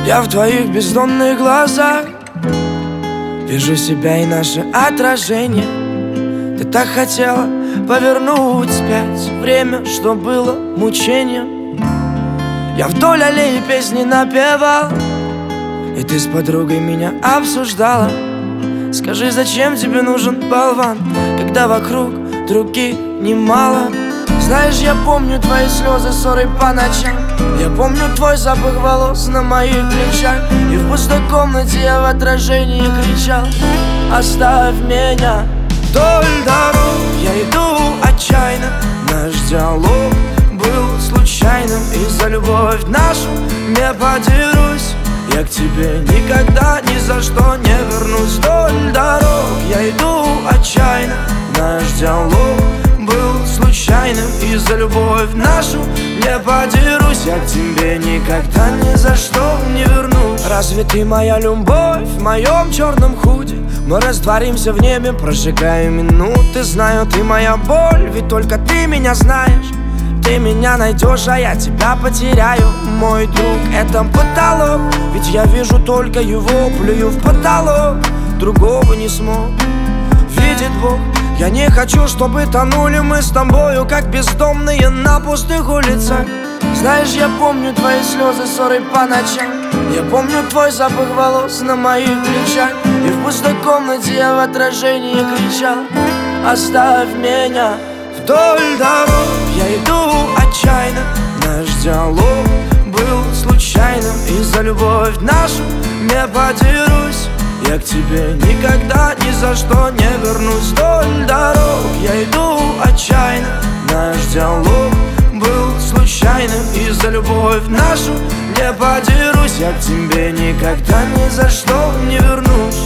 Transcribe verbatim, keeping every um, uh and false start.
Я в твоих бездонных глазах вижу себя и наше отражение. Ты так хотела повернуть вспять время, что было мучением. Я вдоль аллеи песни напевал, и ты с подругой меня обсуждала. Скажи, зачем тебе нужен болван, когда вокруг других немало? Знаешь, я помню твои слезы, ссоры по ночам. Я помню твой запах волос на моих плечах. И в пустой комнате я в отражении кричал: оставь меня. Вдоль дорог я иду отчаянно. Наш диалог был случайным, и за любовь нашу не подерусь. Я к тебе никогда ни за что не вернусь. Вдоль дорог я иду отчаянно. Наш диалог был случайным, и за любовь нашу не подерусь. Я к тебе никогда ни за что не вернусь. Разве ты моя любовь в моем черном худи? Мы растворимся в небе, прожигая минуты. Знаю, ты моя боль, ведь только ты меня знаешь. Ты меня найдешь, а я тебя потеряю. Мой друг, это потолок, ведь я вижу только его. Плюю в потолок, другого не смог видит Бог. Я не хочу, чтобы тонули мы с тобою, как бездомные на пустых улицах. Знаешь, я помню твои слезы, ссоры по ночам. Я помню твой запах волос на моих плечах. И в пустой комнате я в отражении кричал: оставь меня. Вдоль дорог я иду отчаянно. Наш диалог был случайным, и за любовь нашу не подерусь. Я к тебе никогда ни за что не вернусь. Вдоль дорог я иду отчаянно. Наш диалог был случайным, и за любовь нашу не подерусь. Я к тебе никогда ни за что не вернусь.